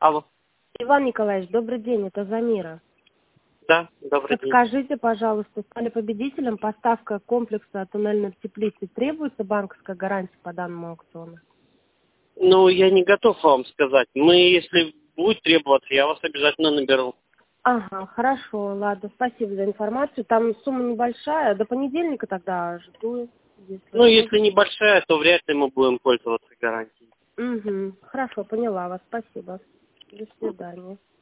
Алло. Иван Николаевич, добрый день, это Замира. Да, добрый день. Подскажите, пожалуйста, стали победителем, поставка комплекса туннельной теплицы, требуется банковская гарантия по данному аукциону? Ну, я не готов вам сказать. Если будет требоваться, я вас обязательно наберу. Ага, хорошо, ладно, спасибо за информацию. Там сумма небольшая, до понедельника тогда жду. Если небольшая, то вряд ли мы будем пользоваться гарантией. Угу, хорошо, поняла вас, спасибо. До свидания.